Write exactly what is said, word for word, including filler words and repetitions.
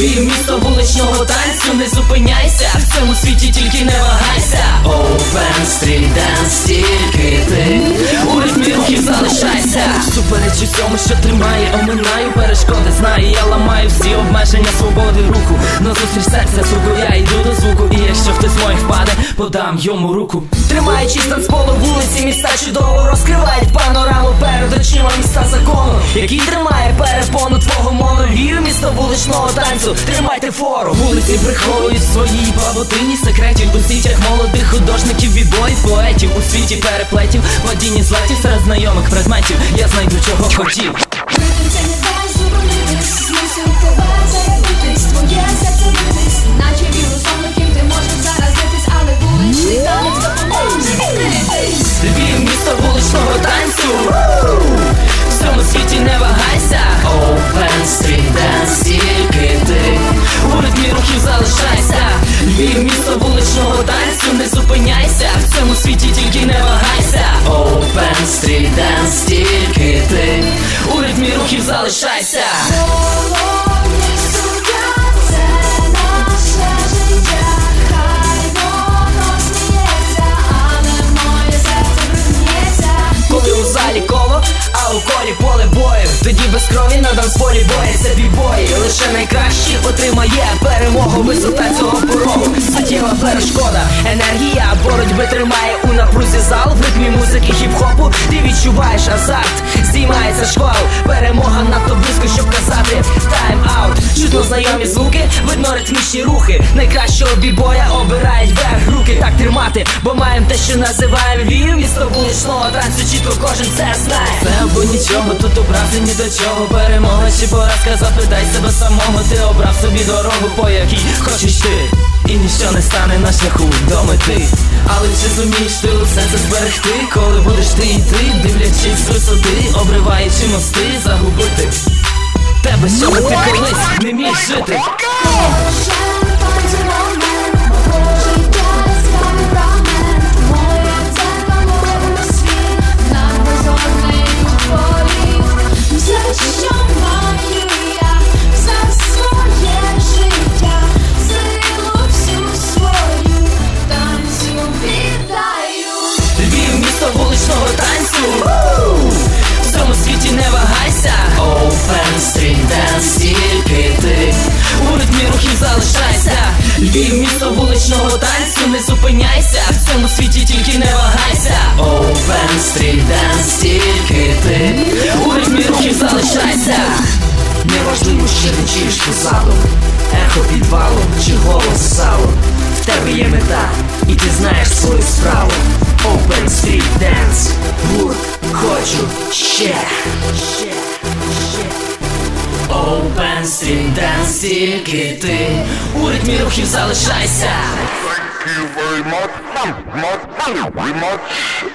Львів, місто вуличного танцю, не зупиняйся, в цьому світі тільки не вагайся. Open Street Dance, тільки ти у ритмі рухів залишайся. Супереч усьому, що тримає, оминаю перешкоди, знаю, я ламаю всі обмеження свободи руху. Назустріч серця звуку, я йду до звуку, і якщо хтось моїх впаде, подам йому руку. Тримаючись танцполу вулиці, міста чудово розкривають панораму перед очима міста закону, який тримає перепону твого моно. Львів, місто вуличного танцю, тримайте фору. Вулиці приховують свої павутині секретів у сітях молодих художників, бібоїв, поетів у світі переплетів, водінні злетів серед знайомих предметів. Я знайду, чого хотів. Це не дай зупинитись, змусив тебе заявитись, твоє серце битись, наче вірусом, яким ти можеш заразитись, але вуличний танець допоможе відкритись. Львів, місто вуличного танцю, в цьому світі не вагайся. Open Street Dance, тільки ти у ритмі рухів залишайся. Львів, місто вуличного танцю, не зупиняйся, в цьому світі тільки не вагайся. Open Street Dance, тільки ти у ритмі рухів залишайся. Головний суддя – це наше життя, хай воно сміється, але моє серце брудніється. Коли у залі коло, а у колі поле бою, тоді без крові на танцполі бояться бібої. Лише найкращий отримає перемогу, висота цього порогу, суттєва перешкода. Енергія боротьби тримає у напрузі зал, в ритмі музики хіп-хопу ти відчуваєш азарт, здіймається шквал, перемога надто близько, щоб казати тайм-аут. Чутно знайомі звуки, видно ритмічні рухи, найкращого бібоя обирають вверх руки. Так тримати, бо маємо те, що називаємо Львів, місто вуличного танцю, чітко кожен це знає. Це або нічого, тут образи ні до чого, перемога чи поразка, запитай себе самого. Ти обрав собі дорогу, по якій хочеш ти, і ніщо не стане на шляху до мети. Але чи зумієш ти усе це зберегти, коли будеш ти йти, дивлячись з висоти, обриваючи мости, загубити тебе, щоб ти колись не міг жити. Кожен танці момент, мого життя яскравий фрагмент, моє дзеркало на світ, над безоднею політ. Все, що маю я, все своє життя, силу всю свою танцю віддаю. Львів, місто вуличного танцю, в цьому світі не вагайся. Open Street Dance, тільки ти у ритмі рухів залишайся. Львів, місто вуличного танцю, не зупиняйся, в цьому світі тільки не вагайся. Open Street Dance, тільки ти у ритмі рухів залишайся. Неважливо, що ти чуєш позаду, ехо підвалу чи голос залу. В тебе є мета, і ти знаєш свою справу. Open Street Dance, гурт хочу ще. Open Street Dance, тільки ти у ритмі рухів залишайся. Thank you very much. Much, very much.